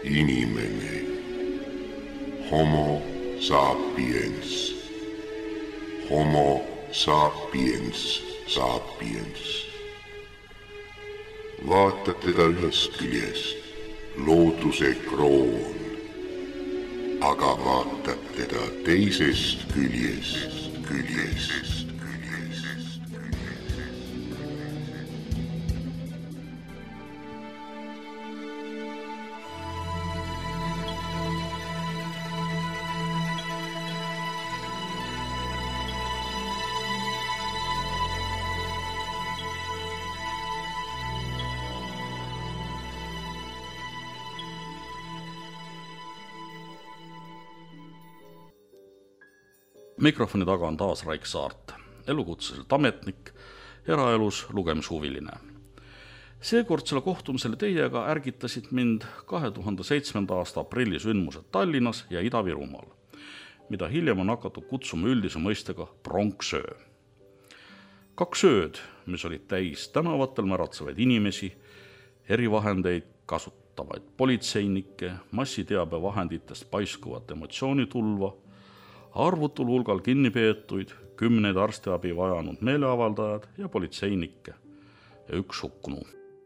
inimene. Homo sapiens. Homo sapiens sapiens. Vaatad teda ühest küljest, looduse kroon, aga vaatad teda teisest küljest. Mikrofoni taga on taas Raik Saart, elukutseselt ametnik, eraelus lugemishuviline. Seekordsele kohtumisele teiega ärgitasid mind 2007. aasta aprilli sündmused Tallinnas ja Ida-Virumaal, mida hiljem on hakatud kutsuma üldise mõistega pronksöö. 2 ööd, mis olid täis tänavatel märatsevaid inimesi, erivahendeid kasutavaid politseinikke, massiteabevahenditest paiskuvat emotsioonitulva, arvutul hulgal kinnipeetuid, 10 arstiabi vajanud meeleavaldajad ja politseinikke ja 1 hukkunu.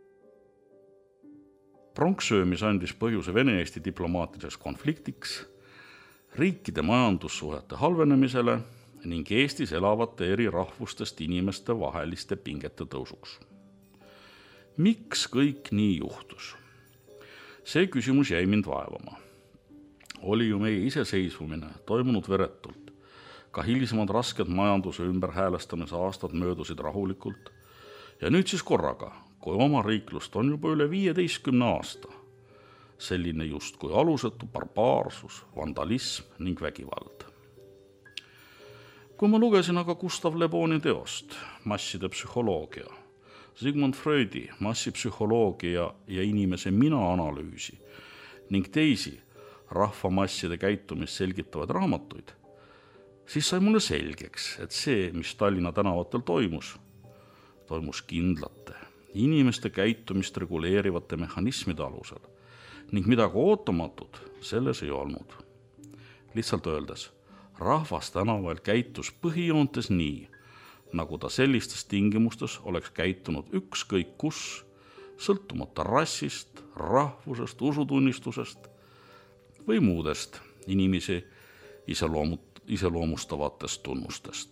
Pronksöö, mis andis põhjuse Vene-Eesti diplomaatiliseks konfliktiks, riikide majandussuhete halvenemisele ning Eestis elavate eri rahvustest inimeste vaheliste pingete tõusuks. Miks kõik nii juhtus? See küsimus jäi mind vaevama. Oli ju meie iseseisvumine toimunud veretult. Ka hilisemad rasked majanduse ümberhäälestamise aastad möödusid rahulikult. Ja nüüd siis korraga, kui oma riiklust on juba üle 15 aasta, selline just kui alusetu barbaarsus, vandalism ning vägivald. Kui ma lugesin aga Gustav Le Boni teost Masside psühholoogia, Sigmund Freudi massipsühholoogia ja inimese mina-analüüsi ning teisi rahvamasside käitumist selgitavaid raamatuid, siis sai mulle selgeks, et see, mis Tallinna tänavatel toimus kindlate, inimeste käitumist reguleerivate mehhanismide alusel ning midagi ootamatut selles ei olnud. Lihtsalt öeldes, rahvas tänaval käitus põhijoontes nii, nagu ta sellistes tingimustes oleks käitunud ükskõik kus, sõltumata rassist, rahvusest, usutunnistusest või muudest inimesi iseloomustavatest tunnustest.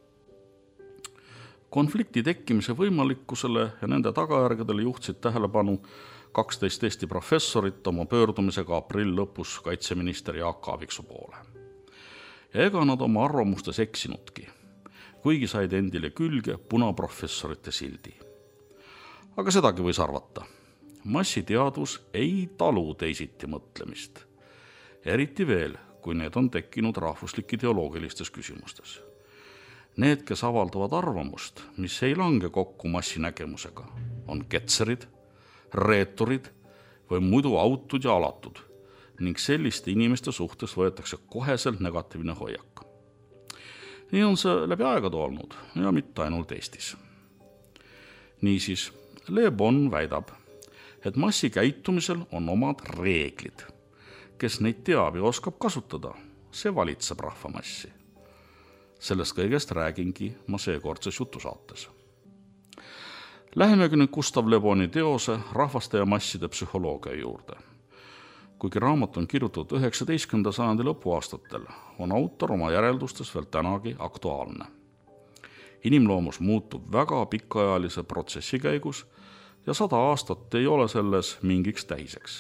Konflikti tekkimise võimalikkusele ja nende tagajärgedele juhtisid tähelepanu 12 Eesti professorit oma pöördumisega aprill lõpus kaitseminister Jaak Aaviksoo poole. Ja ega nad oma arvamustes eksinudki, kuigi said endile külge punaprofessorite sildi. Aga sedagi võis arvata. Massiteadvus ei talu teisiti mõtlemist. Eriti veel, kui need on tekkinud rahvuslik-ideoloogilistes küsimustes. Need, kes avaldavad arvamust, mis ei lange kokku massinägemusega, on ketserid, reeturid või muidu autud ja alatud ning selliste inimeste suhtes võetakse koheselt negatiivne hoiak. Nii on see läbi aegade olnud ja mitte ainult Eestis. Niisiis, Le Bon väidab, et massikäitumisel on omad reeglid. Kes neid teab ja oskab kasutada, see valitseb rahvamassi. Sellest kõigest räägingi ma seekordses jutusaates. Lähemegi nüüd Gustav Le Boni teose Rahvaste ja masside psühholoogia juurde. Kuigi raamat on kirjutatud 19. sajandi lõpuaastatel, on autor oma järeldustes veel tänagi aktuaalne. Inimloomus muutub väga pikaajalise protsessi käigus ja 100 aastat ei ole selles mingiks tähiseks.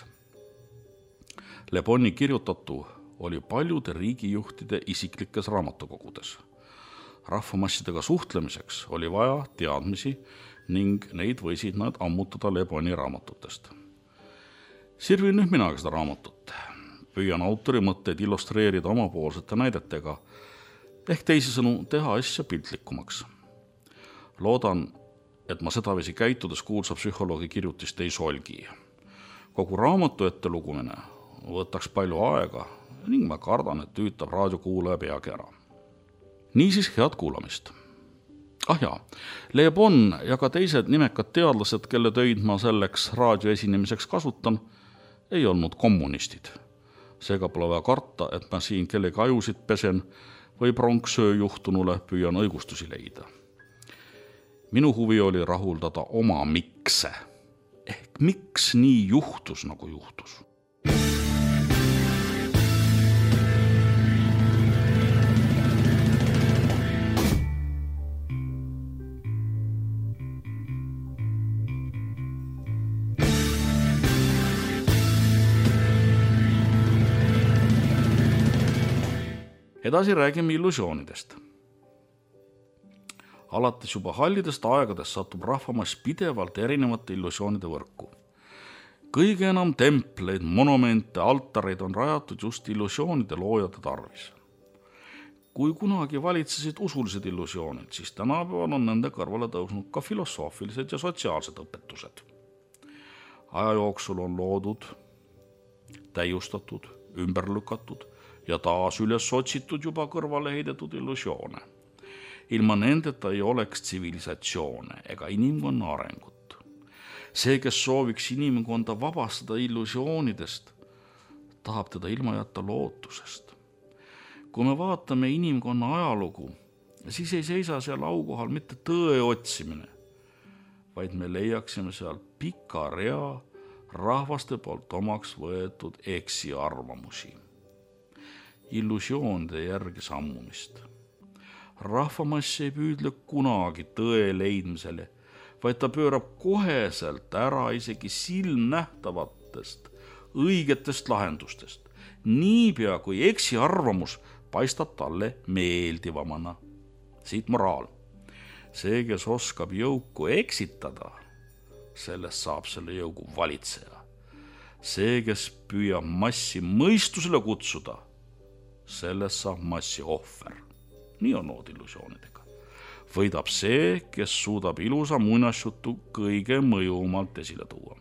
Le Boni kirjutatu oli paljude riigijuhtide isiklikes raamatukogudes. Rahvamassidega suhtlemiseks oli vaja teadmisi ning neid võisid nad ammutada Le Boni raamatutest. Sirvin nüüd minagi seda raamatut. Püüan autori mõtteid illustreerida omapoolsete näidetega, ehk teisisõnu teha asja piltlikumaks. Loodan, et ma sedavisi käitudes kuulsa psühholoogi kirjutist ei solgi. Kogu raamatu ette lugumine võtaks palju aega ning ma kardan, et tüütab raadiokuulaja peagi ära. Niisiis head kuulamist. Le Bon ja ka teised nimekad teadlased, kelle töid ma selleks raadioesinemiseks kasutan, ei olnud kommunistid. Seega pole vaja karta, et ma siin kellegi ajusid pesen või pronksöö juhtunule püüan õigustusi leida. Minu huvi oli rahuldada oma mikse. Ehk miks nii juhtus, nagu juhtus. Edasi räägime illusioonidest. Alates juba hallidest aegadest satub rahvamass pidevalt erinevate illusioonide võrku. Kõige enam templeid, monumente, altareid on rajatud just illusioonide loojate tarvis. Kui kunagi valitsesid usulised illusioonid, siis tänapäeval on nende kõrvale tõusnud ka filosoofilised ja sotsiaalsed õpetused. Aja jooksul on loodud, täiustatud, ümber lükatud ja taas üles otsitud juba kõrvale heidetud illusioone. Ilma nendeta ei oleks tsivilisatsioone ega inimkonna arengut. See, kes sooviks inimkonda vabastada illusioonidest, tahab teda ilma jätta lootusest. Kui me vaatame inimkonna ajalugu, siis ei seisa seal aukohal mitte tõe otsimine, vaid me leiaksime seal pika rea rahvaste poolt omaks võetud eksiarvamusi. Illusioonide järgi sammumist. Rahvamass ei püüdle kunagi tõe leidmisele, vaid ta pöörab koheselt ära isegi silmnähtavatest õigetest lahendustest, niipea kui eksiarvamus paistab talle meeldivamana. Siit moraal. See, kes oskab jõuku eksitada, sellest saab selle jõugu valitseja. See, kes püüab massi mõistusele kutsuda, sellest saab massi ohver. Nii on lood illusioonidega. Võidab see, kes suudab ilusa muinasjutu kõige mõjumalt esile tuua.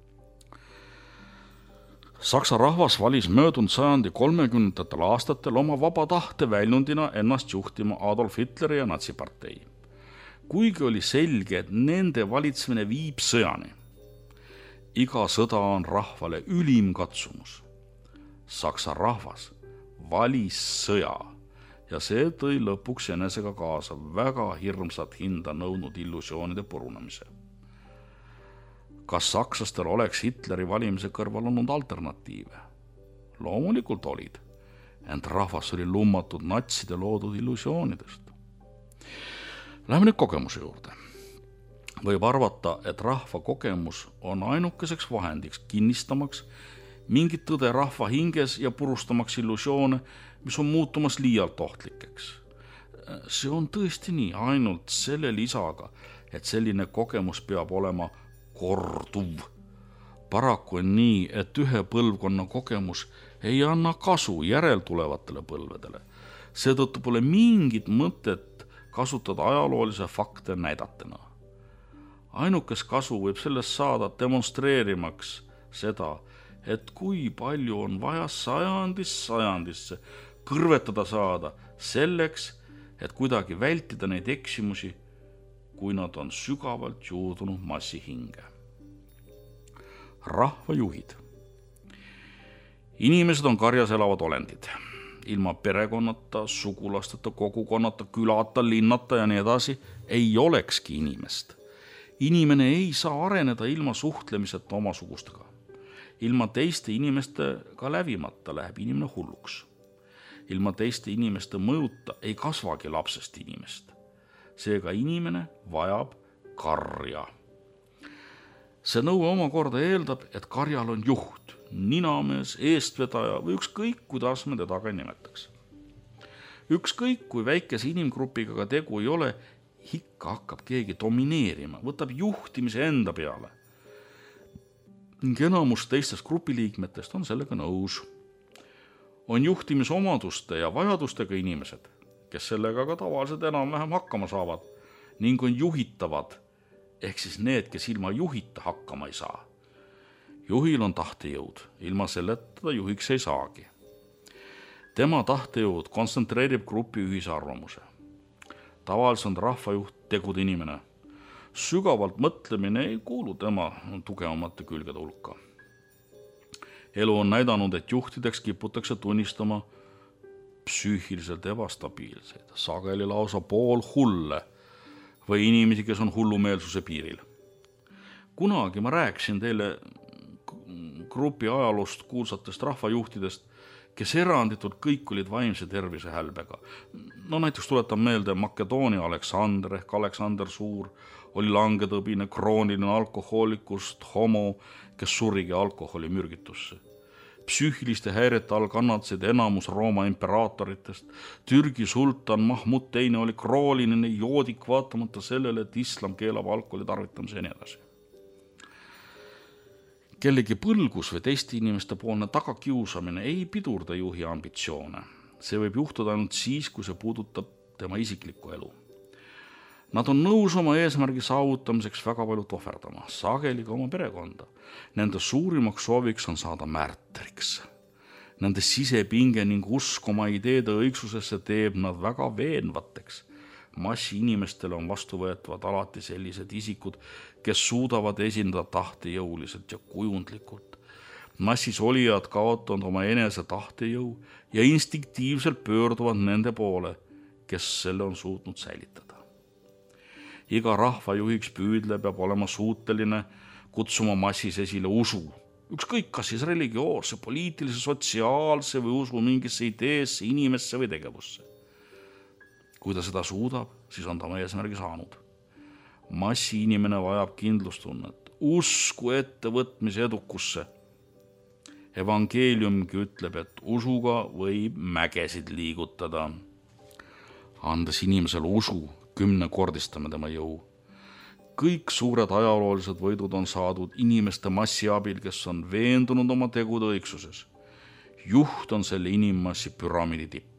Saksa rahvas valis möödunud sajandi 30. aastatel oma vaba tahte väljundina ennast juhtima Adolf Hitleri ja natsipartei. Kuigi oli selge, et nende valitsemine viib sõjani. Iga sõda on rahvale ülim katsumus. Saksa rahvas valis sõja ja see tõi lõpuks enesega kaasa väga hirmsat hinda nõudnud illusioonide purunemise. Kas sakslastel oleks Hitleri valimise kõrval olnud alternatiive? Loomulikult olid, ent rahvas oli lummatud natside loodud illusioonidest. Läheme nüüd kogemuse juurde. Võib arvata, et rahva kogemus on ainukeseks vahendiks kinnistamaks mingit tõde rahva hinges ja purustamaks illusioone, mis on muutumas liialt ohtlikeks. See on tõesti nii, ainult selle lisaga, et selline kogemus peab olema korduv. Paraku on nii, et ühe põlvkonna kogemus ei anna kasu järeltulevatele põlvedele. Seetõttu pole mingit mõtet kasutada ajaloolise fakte näidatena. Ainukes kasu võib sellest saada demonstreerimaks seda, et kui palju on vaja sajandisse kõrvetada saada selleks, et kuidagi vältida neid eksimusi, kui nad on sügavalt juurdunud massi hinge. Rahvajuhid. Inimesed on karjas elavad olendid. Ilma perekonnata, sugulasteta, kogukonnata, külata, linnata ja nii edasi ei olekski inimest. Inimene ei saa areneda ilma suhtlemiseta omasugustega. Ilma teiste inimestega lävimata läheb inimene hulluks. Ilma teiste inimeste mõjuta ei kasvagi lapsest inimest. Seega inimene vajab karja. See nõue omakorda eeldab, et karjal on juht, ninamees, eestvedaja või ükskõik, kuidas me teda ka nimetaks. Ükskõik, kui väikese inimgrupiga ka tegu ei ole, ikka hakkab keegi domineerima, võtab juhtimise enda peale. Ning enamus teistest grupiliikmetest on sellega nõus. On juhtimisomaduste ja vajadustega inimesed, kes sellega ka tavaliselt enam-vähem hakkama saavad, ning on juhitavad, ehk siis need, kes ilma juhita hakkama ei saa. Juhil on tahtejõud, ilma selleta ta juhiks ei saagi. Tema tahtejõud kontsentreerib grupi ühisarvamuse. Tavaliselt on rahvajuht tegude inimene. Sügavalt mõtlemine ei kuulu tema tugevamate külgede hulka. Elu on näidanud, et juhtideks kiputakse tunnistama psüühiliselt ebastabiilseid, sageli lausa poolhulle või inimesi, kes on hullumeelsuse piiril. Kunagi ma rääkisin teile grupi ajaloost kuulsatest rahvajuhtidest, kes eranditult kõik olid vaimse tervise hälbega. No näiteks tuletan meelde Makedoonia Aleksander ehk Aleksander Suur oli langetõbine krooniline alkohoolikust homo, kes surigi alkoholimürgitusse. Psüühiliste häirete all kannatasid enamus Rooma imperaatoritest. Türgi sultan Mahmud II oli krooniline joodik vaatamata sellele, et islam keelab alkoholi tarvitamise ja nii edasi. Kellegi põlgus või teiste inimeste poolne tagakiusamine ei pidurda juhi ambitsioone. See võib juhtuda ainult siis, kui see puudutab tema isiklikku elu. Nad on nõus oma eesmärgi saavutamiseks väga palju ohverdama, sageli ka oma perekonda. Nende suurimaks sooviks on saada märtriks. Nende sisepinge ning usk oma ideede õigsusesse teeb nad väga veenvateks. Massi inimestele on vastuvõetavad alati sellised isikud, kes suudavad esindada tahte jõuliselt ja kujundlikult. Massis olijad kaotavad oma enese tahtejõu ja instinktiivselt pöörduvad nende poole, kes selle on suutnud säilitada. Iga rahvajuhiks püüdle peab olema suuteline kutsuma massis esile usu. Ükskõik kas siis religioose, poliitilise, sotsiaalse või usu mingisse ideesse, inimesse või tegevusse. Kui ta seda suudab, siis on ta oma eesmärgi saanud. Massi inimene vajab kindlustunnet, usku ettevõtmise edukusse. Evangeeliumgi ütleb, et usuga võib mägesid liigutada. Andes inimesele usu, 10-kordistame tema jõu. Kõik suured ajaloolised võidud on saadud inimeste massi abil, kes on veendunud oma tegude õigsuses. Juht on selle inimmassi püramiidi tipp.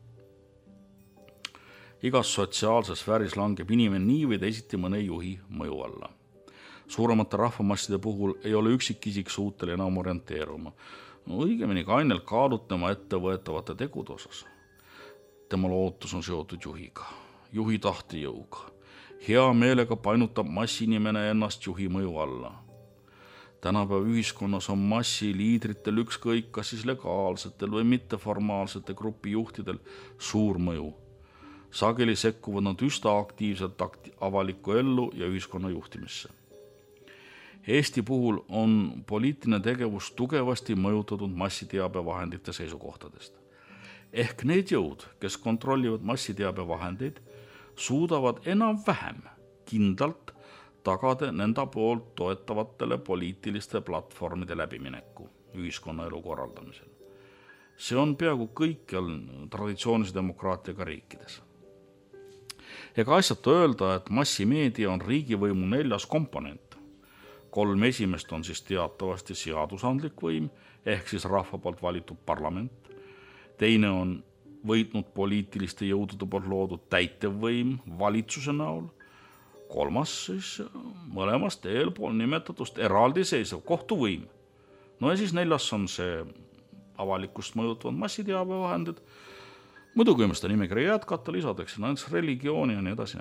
Igas sotsiaalses sfääris langeb inimene nii või teisiti mõne juhi mõju alla. Suuremate rahvamasside puhul ei ole üksikisik suutel enam orienteeruma. Õigemini kainelt kaalutlema ettevõetavate tegude osas. Tema lootus on seotud juhiga, juhi tahtejõuga. Hea meelega painutab massinimene ennast juhi mõju alla. Tänapäeva ühiskonnas on massi liidritel ükskõik kas siis legaalsetel või mitteformaalsete grupi juhtidel suur mõju. Sageli sekkuvad nad üsta aktiivselt avalikku ellu ja ühiskonna juhtimisse. Eesti puhul on poliitiline tegevus tugevasti mõjutatud massiteabevahendite seisukohtadest. Ehk need jõud, kes kontrollivad massiteabevahendeid, suudavad enam-vähem kindlalt tagada nenda poolt toetavatele poliitiliste platvormide läbimineku ühiskonnaelu korraldamisel. See on peaaegu kõikjal traditsioonilise demokraatiaga riikides. Ega asjata öelda, et massimeedia on riigivõimu 4. komponent. 3 esimest on siis teatavasti seadusandlik võim, ehk siis rahva poolt valitud parlament. Teine on võitnud poliitiliste jõudude poolt loodud täitevvõim valitsuse näol. 3. siis mõlemast eelpool nimetatust eraldiseisev kohtuvõim. No ja siis 4. on see avalikust mõjutavad massiteabevahendid. Muidugi võime seda nimekirja jätkata, lisadeks näiteks religiooni ja nii edasi.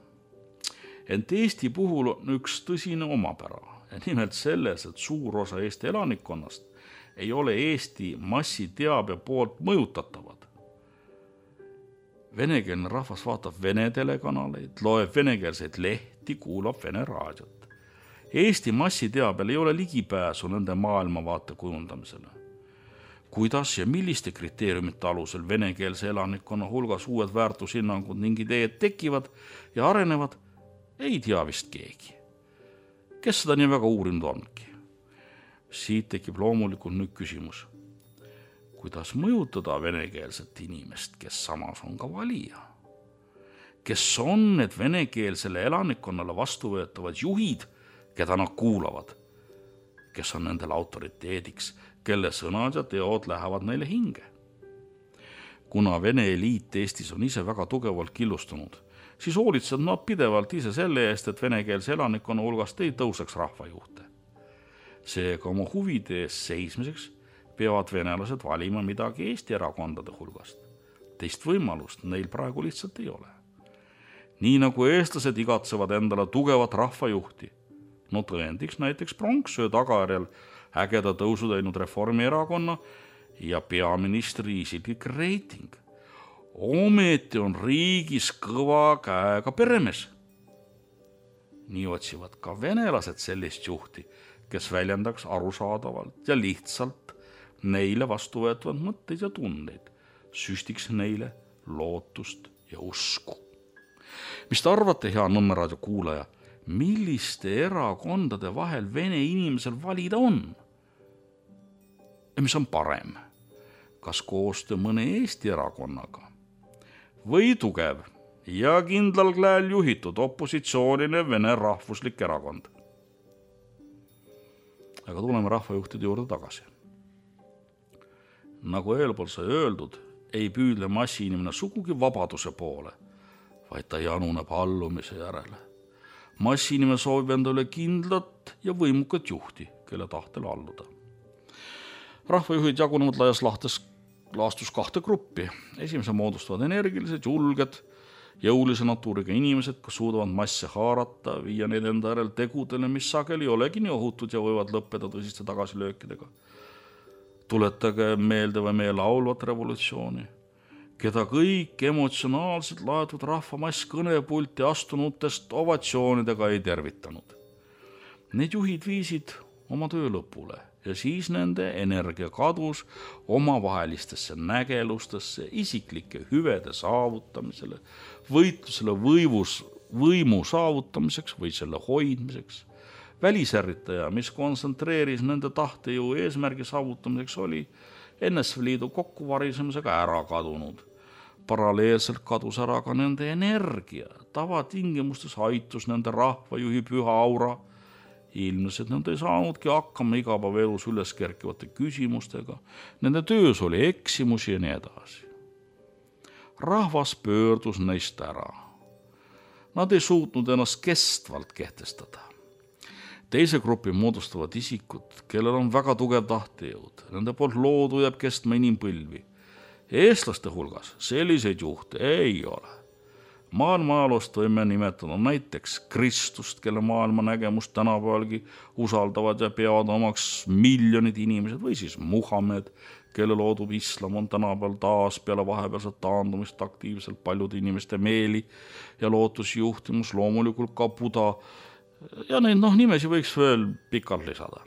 Ent Eesti puhul on üks tõsine omapära, nimelt selles, et suur osa Eesti elanikkonnast ei ole Eesti massiteabe poolt mõjutatavad. Venekeelne rahvas vaatab vene telekanaleid, loeb venekeelseid lehti, kuulab vene raadiot. Eesti massiteabel ei ole ligipääsu nende maailmavaate kujundamisele. Kuidas ja milliste kriteeriumite alusel venekeelse elanikkonna hulgas uued väärtushinnangud ning ideed tekivad ja arenevad, ei tea vist keegi. Kes seda nii väga uurinud ongi? Siit tekib loomulikult nüüd küsimus. Kuidas mõjutada venekeelset inimest, kes samas on ka valija? Kes on need venekeelsele elanikkonnale vastuvõetavad juhid, keda nad kuulavad? Kes on nendel autoriteediks, kelle sõnad ja teod lähevad neile hinge? Kuna vene eliit Eestis on ise väga tugevalt killustunud, siis hoolitseb nad pidevalt ise selle eest, et venekeelse elanikkonna hulgast ei tõuseks rahvajuhte. Seega oma huvide eest seismiseks peavad venelased valima midagi Eesti erakondade hulgast. Teist võimalust neil praegu lihtsalt ei ole. Nii nagu eestlased igatsevad endale tugevat rahvajuhti, no tõendiks näiteks pronksöö tagajärjel ägeda tõusu teinud Reformierakonna ja peaministri isiklik reiting. Ometi on riigis kõva käega peremees. Nii otsivad ka venelased sellist juhti, kes väljendaks arusaadavalt ja lihtsalt neile vastuvõetavad mõtteid ja tundeid, süstiks neile lootust ja usku. Mis te arvate, hea Nõmme raadio kuulaja, milliste erakondade vahel vene inimesel valida on? Ja mis on parem? Kas koostöö mõne Eesti erakonnaga? Või tugev ja kindlal käel juhitud opositsioonile Vene rahvuslik erakond? Aga tuleme rahvajuhtide juurde tagasi. Nagu eelpool sai öeldud, ei püüdle massiinimene sugugi vabaduse poole, vaid ta januneb allumise järele. Massiinimene soovib endale kindlat ja võimukat juhti, kelle tahtel alluda. Rahvajuhid jagunevad laias laastus 2 gruppi. Esimese moodustavad energilised, julged, jõulise natuuriga inimesed, kes suudavad masse haarata, viia neid enda järel tegudele, mis sageli ei olegi nii ohutud ja võivad lõppeda tõsiste tagasilöökidega. Tuletage meelde või meie laulvat revolutsiooni, keda kõik emotsionaalselt laetud rahvamass kõnepulti astunutest ovatsioonidega ei tervitanud. Need juhid viisid oma töö lõpule ja siis nende energia kadus omavahelistesse nägelustesse, isiklike hüvede saavutamisele, võitlusele võimu saavutamiseks või selle hoidmiseks. Välisärritaja, mis kontsentreeris nende tahtejõu eesmärgi saavutamiseks, oli NSV Liidu kokkuvarisemisega ära kadunud. Paralleelselt kadus ära ka nende energia, tavatingimustes aitus nende rahvajuhi püha aura. Ilmnes, et nad ei saanudki hakkama igapäevaelus üles kerkivate küsimustega, nende töös oli eksimusi ja nii edasi. Rahvas pöördus neist ära. Nad ei suutnud ennast kestvalt kehtestada. Teise grupi moodustavad isikud, kellel on väga tugev tahtejõud. Nende poolt loodu jääb kestma inimpõlvi. Eestlaste hulgas selliseid juhte ei ole. Maailma ajaloost võime nimetada näiteks Kristust, kelle maailma nägemust tänapäevalgi usaldavad ja peavad omaks miljonid inimesed, või siis Muhamed, kelle loodud islam on tänapäeval taas peale vahepealset taandumist aktiivselt paljude inimeste meeli ja lootusi juhtimus, loomulikult ka Buda. Ja neid nimesi võiks veel pikalt lisada.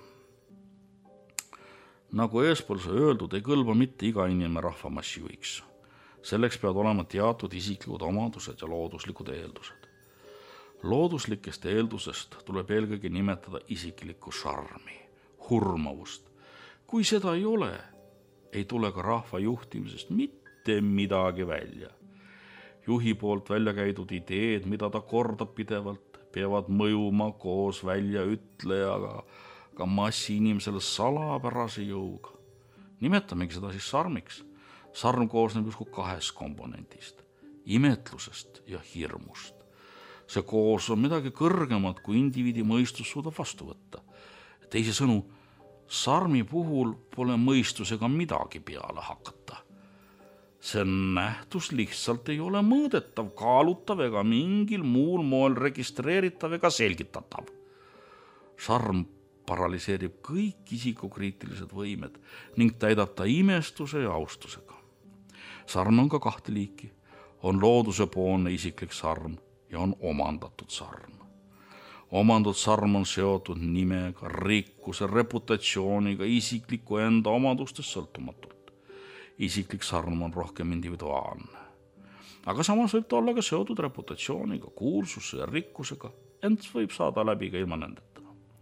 Nagu eespool sai öeldud, ei kõlba mitte iga inimene rahvamassi juhiks. Selleks peavad olema teatud isiklikud omadused ja looduslikud eeldused. Looduslikest eeldusest tuleb eelkõige nimetada isiklikku šarmi, hurmavust. Kui seda ei ole, ei tule ka rahva juhtimisest mitte midagi välja. Juhi poolt välja käidud ideed, mida ta kordab pidevalt, peavad mõjuma koos väljaütlejaga ka massi inimesele salapärase jõuga. Nimetamegi seda siis sarmiks. Sarm koosneb justkui 2 komponendist, imetlusest ja hirmust. See koos on midagi kõrgemat, kui indiviidi mõistus suudab vastu võtta. Teisisõnu, sarmi puhul pole mõistusega midagi peale hakata. See nähtus lihtsalt ei ole mõõdetav, kaalutav ega mingil muul moel registreeritav ega selgitatav. Sarm paraliseerib kõik isikukriitilised võimed ning täidab ta imestuse ja austusega. Sarm on ka 2 liiki. On loodusepoolne isiklik sarm ja on omandatud sarm. Omandatud sarm on seotud nimega, rikkuse, reputatsiooniga, isikliku enda omadustest sõltumatult. Isiklik sarm on rohkem individuaalne. Aga samas võib ta olla ka seotud reputatsiooniga, kuulsuse ja rikkusega, ent võib saada läbi ka ilma nendeta.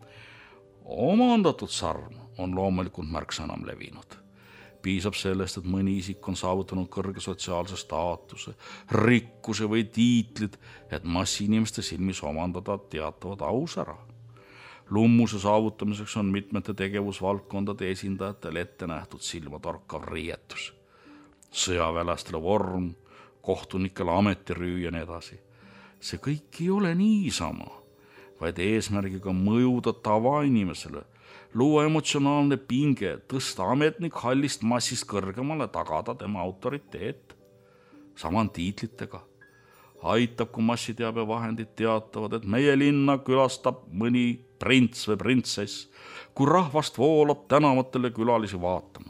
Omandatud sarm on loomulikult märksa enam levinud. Piisab sellest, et mõni isik on saavutanud kõrge sotsiaalse staatuse, rikkuse või tiitlid, et massi inimeste silmis omandada teatavad ausära. Lummuse saavutamiseks on mitmete tegevusvaldkondade esindajatel ette nähtud silmatorkav riietus. Sõjaväelastele vorm, kohtunikele ametirüü ja nii edasi. See kõik ei ole niisama, vaid eesmärgiga mõjuda tavainimesele, luua emotsionaalne pinge, tõsta ametnik hallist massist kõrgemale, tagada tema autoriteet. Sama on tiitlitega. Aitab, kui massiteabevahendid teatavad, et meie linna külastab mõni prints või printsess, kui rahvast voolab tänavatele külalisi vaatama.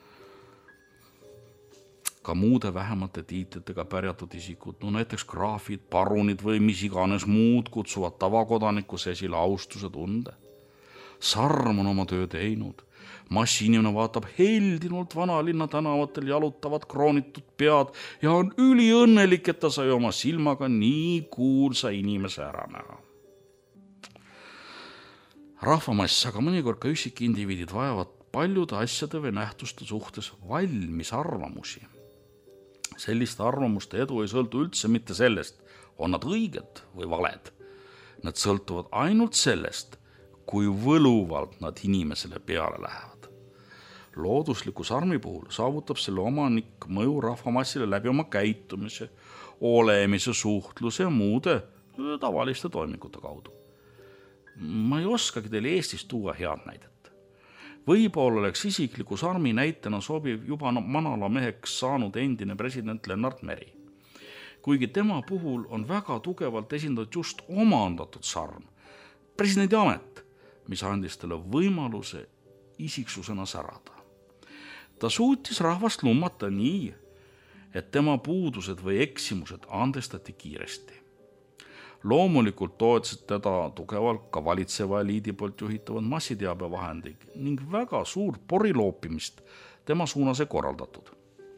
Ka muude vähemate tiitlitega pärjatud isikud, näiteks graafid, parunid või mis iganes muud kutsuvad tavakodanikus esile austuse tunde. Sarm on oma töö teinud. Massiinimene vaatab heldinult vanalinna tänavatel jalutavad kroonitud pead ja on üliõnnelik, et ta sai oma silmaga nii kuulsa inimese ära näha. Rahvamass, aga mõnikord ka üksikindiviidid vajavad paljude asjade või nähtuste suhtes valmis arvamusi. Selliste arvamuste edu ei sõltu üldse mitte sellest, on nad õiged või valed. Nad sõltuvad ainult sellest, kui võluvalt nad inimesele peale lähevad. Loodusliku sarmi puhul saavutab selle omanik mõju rahvamassile läbi oma käitumise, olemise, suhtluse ja muude tavaliste toimingute kaudu. Ma ei oskagi teile Eestis tuua head näidet. Võib-olla oleks isikliku sarmi näitena sobiv juba manala meheks saanud endine president Lennart Meri. Kuigi tema puhul on väga tugevalt esindatud just omandatud sarm, presidendi amet, mis andis talle võimaluse isiksusena särada. Ta suutis rahvast lummata nii, et tema puudused või eksimused andestati kiiresti. Loomulikult toetasid teda tugevalt ka valitseva eliidi poolt juhitavad massiteabevahendid ning väga suur poriloopimist tema suunas ei korraldatud.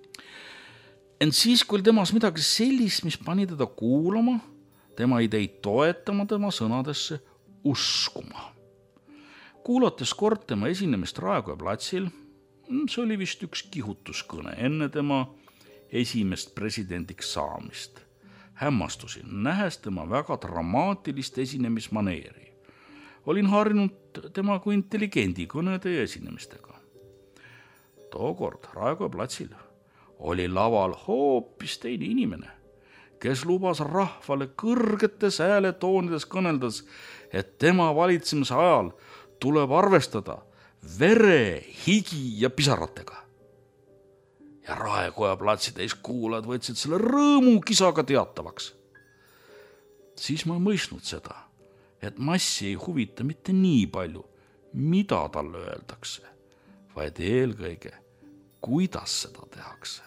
Ent siis, kui temas midagi sellist, mis pani teda kuulama, tema ideid toetama, tema sõnadesse uskuma. Kuulates kord tema esinemist Raekoja platsil, see oli vist üks kihutuskõne enne tema esimest presidendiks saamist. Hämmastusin, nähes tema väga dramaatilist esinemismaneeri. Olin harjunud tema kui intelligendi kõnede ja esinemistega. Tookord Raekoja platsil oli laval hoopis teine inimene, kes lubas rahvale kõrgetes hääletoonides kõneldes, et tema valitsemise ajal tuleb arvestada vere, higi ja pisaratega. Ja Raekoja platsi täis kuulajad võtsid selle rõõmukisaga teatavaks. Siis ma mõistnud seda, et massi ei huvita mitte nii palju, mida talle öeldakse, vaid eelkõige, kuidas seda tehakse.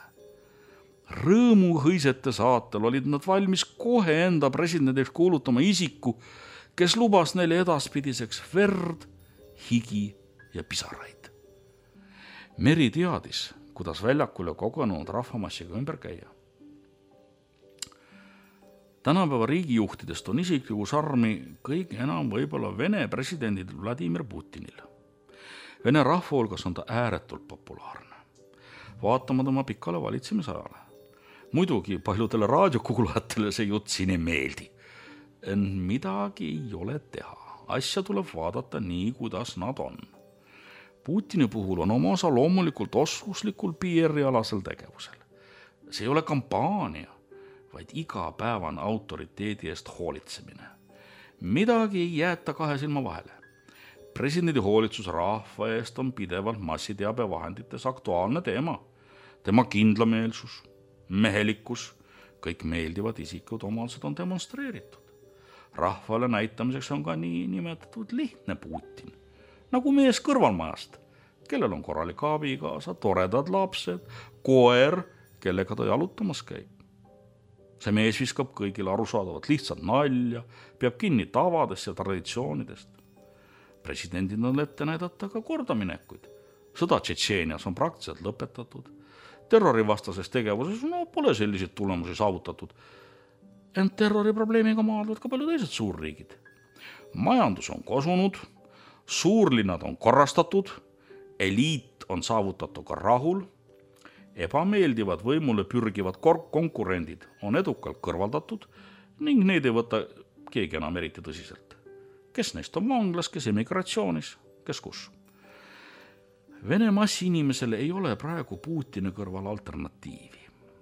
Rõõmuhõisete saatel olid nad valmis kohe enda presidendiks kuulutama isiku, kes lubas neile edaspidiseks verd, higi ja pisaraid. Meri teadis, kuidas väljakule kogunenud rahvamassiga ümber käia. Tänapäeva riigijuhtidest on isikliku sarmi kõige enam võib-olla Vene presidendil Vladimir Putinil. Vene rahva hulgas on ta ääretult populaarne. Vaatama tema pikale valitsemisajale. Muidugi paljudele raadiokuulajatele see jutt siin ei meeldi. Midagi ei ole teha. Asja tuleb vaadata nii, kuidas nad on. Putini puhul on oma osa loomulikult oskuslikul PR-alasel tegevusel. See ei ole kampaania, vaid igapäevane autoriteedi eest hoolitsemine. Midagi ei jäeta kahe silma vahele. Presidendi hoolitsus rahva eest on pidevalt massiteabevahendites aktuaalne teema. Tema kindlameelsus, mehelikkus, kõik meeldivad isikud omalsed on demonstreeritud. Rahvale näitamiseks on ka nii nimetatud lihtne Putin. Nagu mees kõrvalmajast, kellel on korralik abikaasa, toredad lapsed, koer, kellega ta jalutamas käib. See mees viskab kõigile arusaadavat lihtsalt nalja, peab kinni tavadest ja traditsioonidest. Presidendid on ette näidata ka kordaminekuid. Sõda Tšetšeenias on praktiliselt lõpetatud. Terrorivastases tegevuses pole selliseid tulemusi saavutatud. Ent terroriprobleemiga maadlevad ka palju teised suurriigid. Majandus on kosunud, suurlinnad on korrastatud, eliit on saavutatud ka rahul, ebameeldivad võimule pürgivad konkurendid on edukalt kõrvaldatud ning neid ei võta keegi enam eriti tõsiselt. Kes neist on vanglas, kes emigratsioonis, kes kus. Vene massi inimesele ei ole praegu Putini kõrval alternatiivi.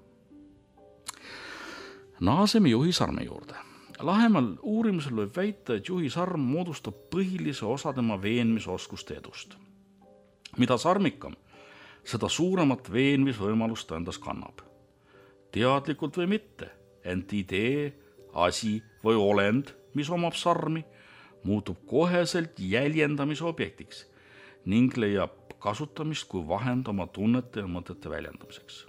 Naaseme Juhi Sarmi juurde. Lahemal uurimisel võib väita, et Juhi Sarm moodustab põhilise osa tema veenmisoskuste edust. Mida sarmikam, seda suuremat veenmisvõimalust endas kannab. Teadlikult või mitte, ent idee, asi või olend, mis omab sarmi, muutub koheselt jäljendamise objektiks ning leiab kasutamist kui vahend oma tunnete ja mõtete väljendamiseks.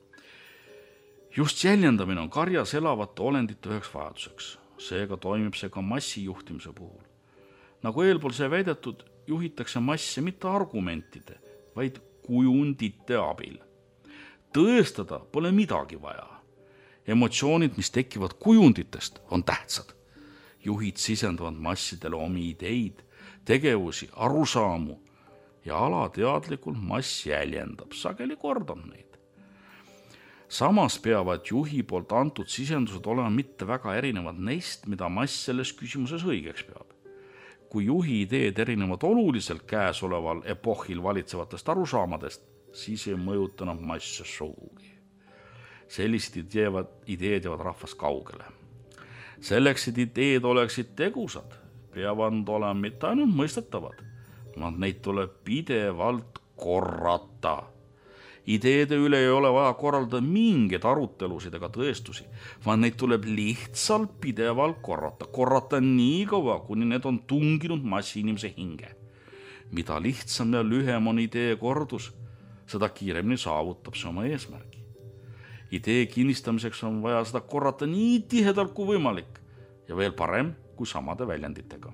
Just jäljendamine on karjas elavate olendite üheks vajaduseks, seega toimib see ka massijuhtimise puhul. Nagu eelpool see väidetud, juhitakse masse mitte argumentide, vaid kujundite abil. Tõestada pole midagi vaja. Emotsioonid, mis tekivad kujunditest, on tähtsad. Juhid sisendavad massidele omi ideid, tegevusi, arusaamu ja alateadlikult mass jäljendab, sageli kordab neid. Samas peavad juhi poolt antud sisendused olema mitte väga erinevad neist, mida mass selles küsimuses õigeks peab. Kui juhi ideed erinevad oluliselt käesoleval epohhil valitsevatest arusaamadest, siis ei mõjuta nad masse sugugi. Sellised ideed jäävad rahvast kaugele. Selleks, et ideed oleksid tegusad, peavad nad olema mitte ainult mõistetavad, neid tuleb pidevalt korrata. Ideede üle ei ole vaja korraldada mingeid arutelusid ega tõestusi, vaid neid tuleb lihtsalt pidevalt korrata nii kaua, kuni need on tunginud massi inimese hinge. Mida lihtsam ja lühem on idee kordus, seda kiiremini saavutab see oma eesmärgi. Idee kinnistamiseks on vaja seda korrata nii tihedalt kui võimalik ja veel parem kui samade väljenditega.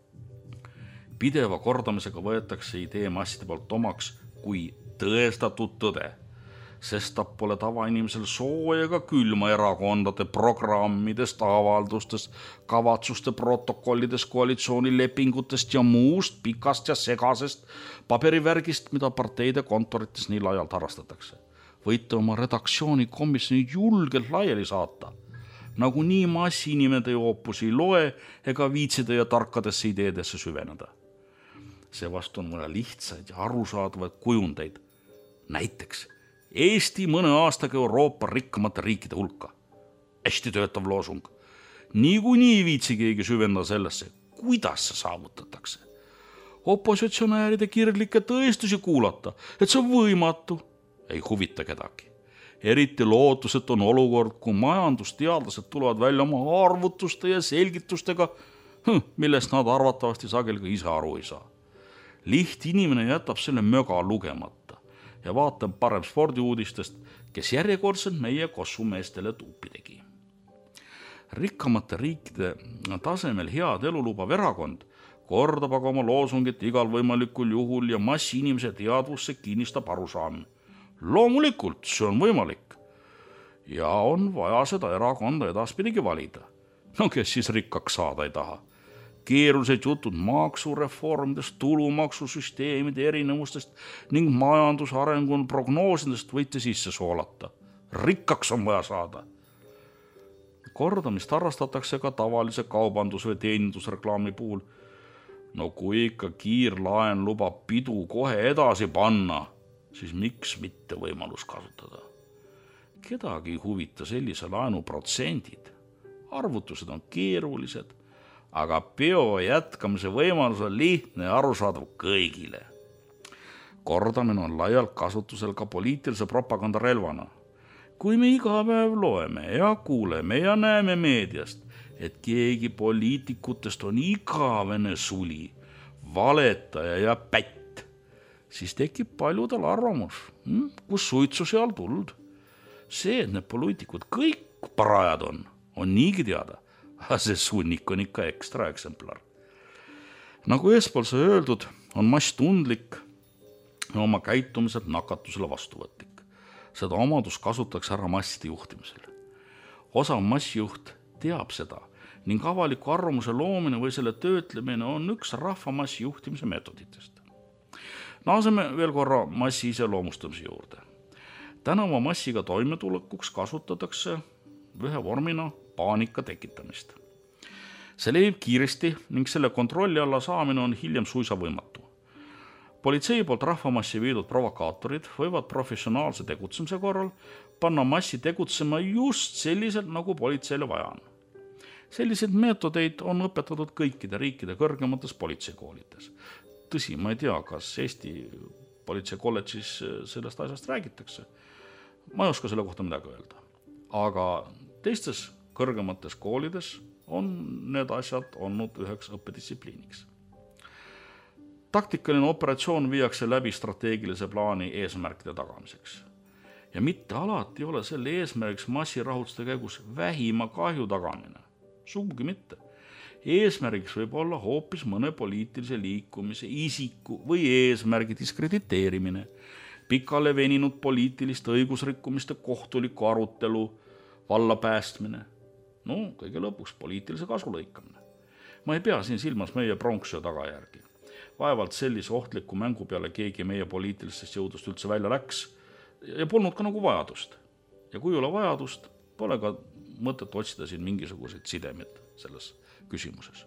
Pideva kordamisega võetakse idee masside poolt omaks kui tõestatud tõde, sest ta pole tavainimesel sooja ega külma erakondade programmidest, avaldustest, kavatsuste protokollidest, koalitsioonilepingutest ja muust pikast ja segasest paberivärgist, mida parteide kontorites nii laialt harrastatakse. Võite oma redaktsioonikomisjoni julgelt laiali saata. Nagu nii massi inimede oopus ei loe ega viitside ja tarkadesse ideedesse süveneda. Seevastu on mõne lihtsaid ja arusaadavaid kujundeid. Näiteks Eesti mõne aastaga Euroopa rikkamate riikide hulka. Hästi töötav loosung. Niikuinii viitsi keegi süvenda sellesse, kuidas see saavutatakse. Opositsionääride kirglikke tõestusi kuulata, et see on võimatu, ei huvita kedagi. Eriti lootuset on olukord, kui majandusteadlased tulevad välja oma arvutuste ja selgitustega, millest nad arvatavasti sageli ka ise aru ei saa. Liht inimene jätab selle möga lugemata ja vaatab parem spordiuudistest, kes järjekordselt meie kossumeestele tuupi tegi. Rikkamate riikide tasemel head elu lubav erakond kordab aga oma loosungit igal võimalikul juhul ja massi inimese teadvusse kinnistab arusaam. Loomulikult, see on võimalik. Ja on vaja seda erakonda edaspidigi valida. No kes siis rikkaks saada ei taha? Keerulised jutud maksureformidest, tulumaksusüsteemide erinevustest ning majandusarengu prognoosidest võite sisse soolata. Rikkaks on vaja saada. Kordamist harrastatakse ka tavalise kaubandus- või teenindusreklaami puhul. No kui ikka kiirlaen lubab pidu kohe edasi panna, siis miks mitte võimalus kasutada? Kedagi ei huvita sellise laenu protsendid. Arvutused on keerulised, aga peo jätkamise võimalus on lihtne ja arusaadav kõigile. Kordamine on laialt kasutusel ka poliitilise propaganda relvana. Kui me iga päev loeme ja kuuleme ja näeme meediast, et keegi poliitikutest on igavene suli, valetaja ja pätt, siis tekib paljudel arvamus, kus suitsu seal tuld. See, et need poliitikud kõik parajad on niigi teada. See sunnik on ikka ekstra eksemplar. Nagu eespool sai öeldud, on mass tundlik ja oma käitumiselt nakatusele vastuvõtlik. Seda omadus kasutatakse ära masside juhtimisel. Osav massijuht teab seda ning avaliku arvamuse loomine või selle töötlemine on üks rahvamassi juhtimise meetoditest. Naaseme veel korra massi iseloomustamise juurde. Tänava massiga toimetulekuks kasutatakse ühe vormina paanika tekitamist. See levib kiiresti ning selle kontrolli alla saamine on hiljem suisa võimatu. Politsei poolt rahvamassi viidud provokaatorid võivad professionaalse tegutsemise korral panna massi tegutsema just selliselt, nagu politseile vaja on. Selliseid meetodeid on õpetatud kõikide riikide kõrgemates politseikoolides. Tõsi, ma ei tea, kas Eesti politseikolledžis sellest asjast räägitakse. Ma ei oska selle kohta midagi öelda. Aga teistes kõrgemates koolides on need asjad olnud üheks õppedistsipliiniks. Taktikaline operatsioon viiakse läbi strateegilise plaani eesmärkide tagamiseks. Ja mitte alati ei ole selle eesmärgiks massirahutuste käigus vähima kahju tagamine. Sugugi mitte. Eesmärgiks võib olla hoopis mõne poliitilise liikumise, isiku või eesmärgi diskrediteerimine, pikale veninud poliitiliste õigusrikkumiste kohtuliku arutelu, valla päästmine, kõige lõpuks poliitilise kasu lõikamine. Ma ei pea siin silmas meie pronksöö tagajärgi. Vaevalt sellise ohtliku mängu peale keegi meie poliitilistest jõudust üldse välja läks ja polnud ka nagu vajadust. Ja kui ei ole vajadust, pole ka mõtet otsida siin mingisuguseid sidemeid selles küsimuses.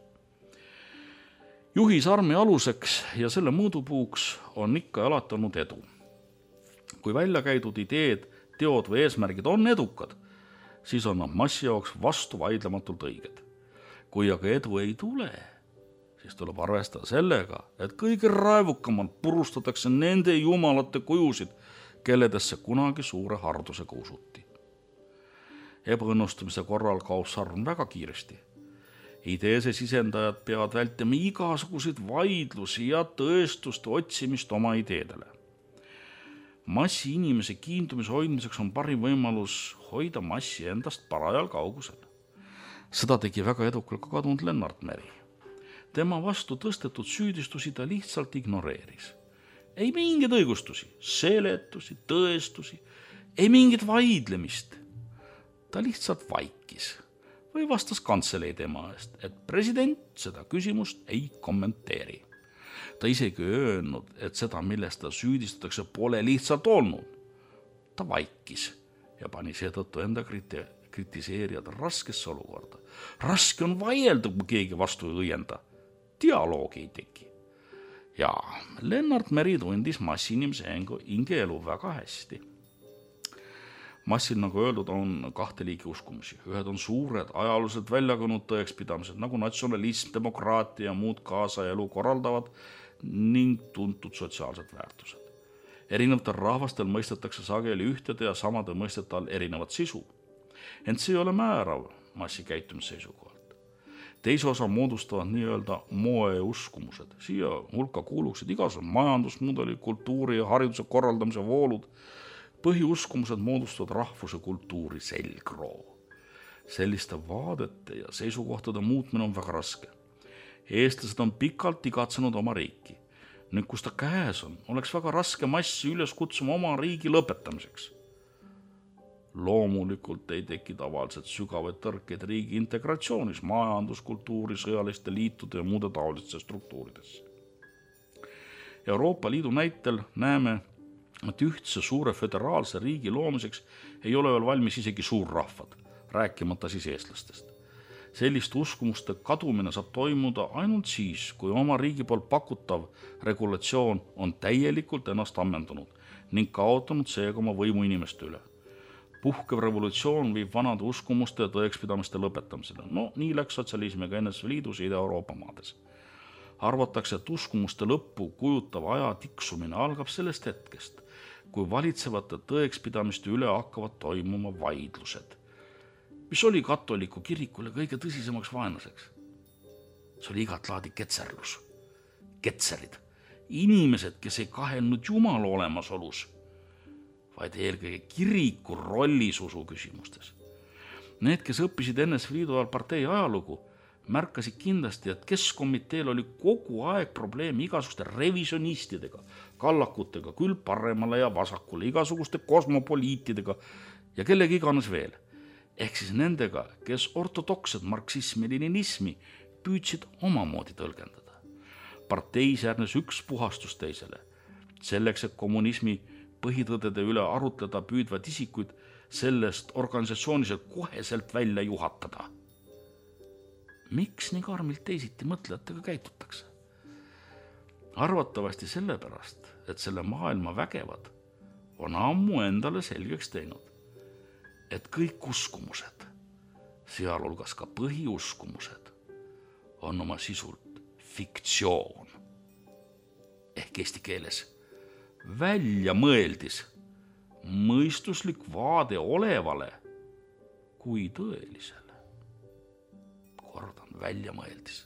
Juhisarmi aluseks ja selle mõõdupuuks on ikka ja alati olnud edu. Kui välja käidud ideed, teod või eesmärgid on edukad, siis on nad massi jaoks vastu vaidlematult õiged. Kui aga edu ei tule, siis tuleb arvestada sellega, et kõige raevukamalt purustatakse nende jumalate kujusid, kelledesse kunagi suure hardusega usuti. Ebaõnnestumise korral kaob sarm väga kiiresti. Ideese sisendajad peavad vältima igasuguseid vaidlusi ja tõestuste otsimist oma ideedele. Massi inimese kiindumise hoidmiseks on parim võimalus hoida massi endast parajal kaugusel. Seda tegi väga edukalt ka kadunud Lennart Meri. Tema vastu tõstetud süüdistusi ta lihtsalt ignoreeris. Ei mingid õigustusi, seletusi, tõestusi, ei mingit vaidlemist. Ta lihtsalt vaikis või vastas kantselei tema eest, et president seda küsimust ei kommenteeri. Ta isegi öelnud, et seda, millest ta süüdistatakse, pole lihtsalt olnud. Ta vaikis ja pani seetõttu enda kritiseerijad raskesse olukorda. Raske on vaielda, kui keegi vastu ei õienda. Dialoogi ei teki. Ja Lennart Meri tundis massi-inimese hingeelu väga hästi. Massil, nagu öeldud, on kahte liiki uskumusi. Ühed on suured, ajalooliselt väljakunud tõekspidamised, nagu natsionalism, demokraatia ja muud kaasaelu korraldavad ning tuntud sotsiaalsed väärtused. Erinevatel rahvastel mõistetakse sageli ühtede ja samade mõistete all erinevat sisu. Ent see ei ole määrav massi käitumisseisukohalt. Teise osa moodustavad nii-öelda moeuskumused. Siia hulka kuuluksid igasugused majandusmudeli, kultuuri ja hariduse korraldamise voolud. Põhiuskumused moodustavad rahvuse kultuuri selgroo. Selliste vaadete ja seisukohtade muutmine on väga raske. Eestlased on pikalt igatsenud oma riiki. Nüüd, kus ta käes on, oleks väga raske massi üles kutsuma oma riigi lõpetamiseks. Loomulikult ei teki tavaliselt sügavaid tõrkeid riigi integratsioonis, majanduskultuuri, sõjaliste liitude ja muude taoliste struktuuridesse. Euroopa Liidu näitel näeme, et ühtse suure föderaalse riigi loomiseks ei ole veel valmis isegi suurrahvad, rääkimata siis eestlastest. Sellist uskumuste kadumine saab toimuda ainult siis, kui oma riigi poolt pakutav regulatsioon on täielikult ennast ammendunud ning kaotanud seega oma võimu inimeste üle. Puhkev revolutsioon viib vanade uskumuste ja tõekspidamiste lõpetamisele. Nii läks sotsialismiga NSV Liidus ja Ida-Euroopa maades. Arvatakse, et uskumuste lõppu kujutav aja tiksumine algab sellest hetkest, kui valitsevate tõekspidamiste üle hakkavad toimuma vaidlused. Mis oli katoliku kirikule kõige tõsisemaks vaenlaseks? See oli igat laadi ketserlus. Ketserid. Inimesed, kes ei kahelnud Jumala olemasolus, vaid eelkõige kiriku rollisusu küsimustes. Need, kes õppisid NSV Liidu ajal partei ajalugu, märkasid kindlasti, et keskomiteel oli kogu aeg probleem igasuguste revisionistidega, kallakutega, küll paremale ja vasakule, igasuguste kosmopoliitidega ja kellegi iganes veel. Ehk siis nendega, kes ortodoksed marksismi ja leninismi püüdsid omamoodi tõlgendada. Parteis järgnes üks puhastus teisele. Selleks, et kommunismi põhitõdede üle arutleda püüdvad isikuid sellest organisatsiooniselt koheselt välja juhatada. Miks nii karmilt teisiti mõtlejatega käitutakse? Arvatavasti sellepärast, et selle maailma vägevad on ammu endale selgeks teinud, et kõik uskumused, sealhulgas ka põhiuskumused, on oma sisult fiktsioon. Ehk eesti keeles väljamõeldis, mõistuslik vaade olevale kui tõelisele. kordan, väljamõeldis,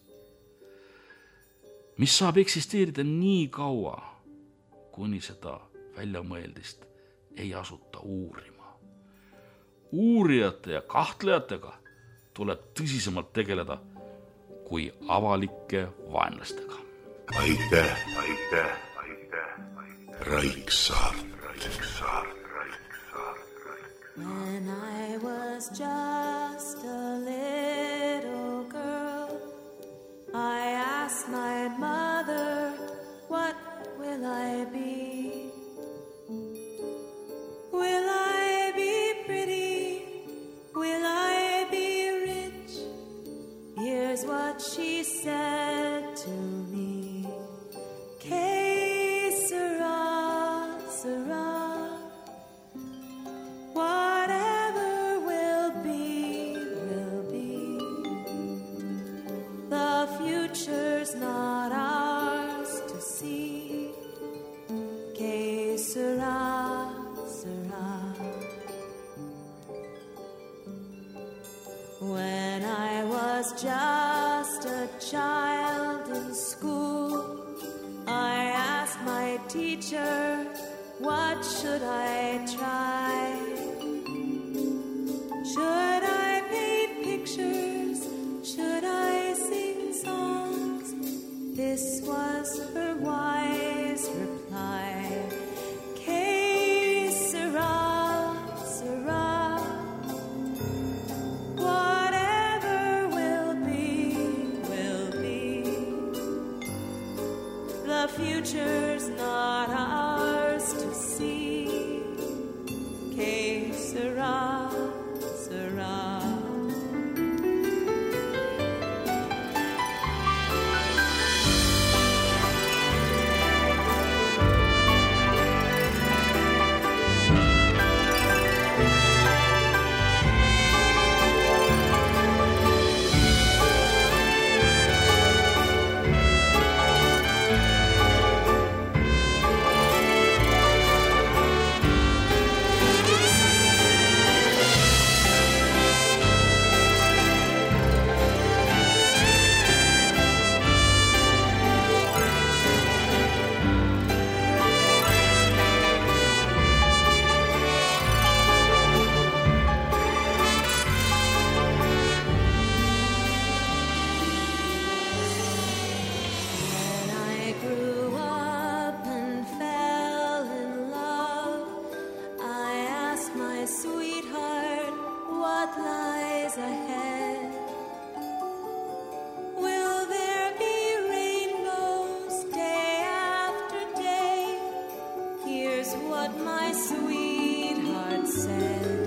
mis saab eksisteerida nii kaua, kuni seda väljamõeldist ei asuta uurima. Uurijate ja kahtlejatega tuleb tõsisemalt tegeleda kui avalike vaenlastega. Aitäh, Raiksaar. When I was just a little girl, I asked my mother, what will I be? Will I be pretty? Will I be rich? Here's what she said to me. Que sera, sera. Whatever will be, will be. The future's not ours to see. Que sera, sera. When I was just a child in school, I asked my teacher, what should I try? Should I paint pictures? Should I sing songs? This was her wise reply. Que sera, sera. Whatever will be, will be. The future's not ours to see. Que sera, sera. When I grew up and fell in love, I asked my sweetheart what lies ahead. Will there be rainbows day after day? Here's what my sweetheart said.